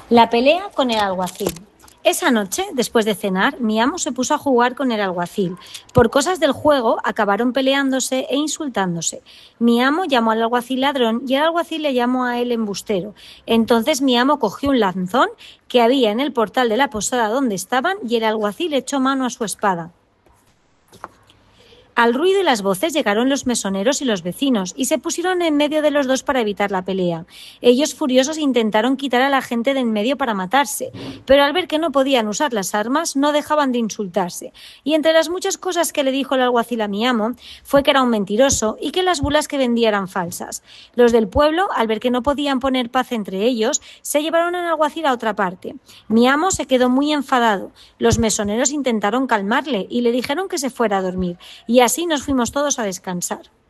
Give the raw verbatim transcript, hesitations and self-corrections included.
La pelea con el alguacil. Esa noche, después de cenar, mi amo se puso a jugar con el alguacil. Por cosas del juego, acabaron peleándose e insultándose. Mi amo llamó al alguacil ladrón y el alguacil le llamó a él embustero. Entonces mi amo cogió un lanzón que había en el portal de la posada donde estaban y el alguacil echó mano a su espada. Al ruido y las voces llegaron los mesoneros y los vecinos, y se pusieron en medio de los dos para evitar la pelea. Ellos, furiosos, intentaron quitar a la gente de en medio para matarse, pero al ver que no podían usar las armas, no dejaban de insultarse. Y entre las muchas cosas que le dijo el alguacil a mi amo, fue que era un mentiroso y que las bulas que vendía eran falsas. Los del pueblo, al ver que no podían poner paz entre ellos, se llevaron al alguacil a otra parte. Mi amo se quedó muy enfadado. Los mesoneros intentaron calmarle y le dijeron que se fuera a dormir, y así nos fuimos todos a descansar.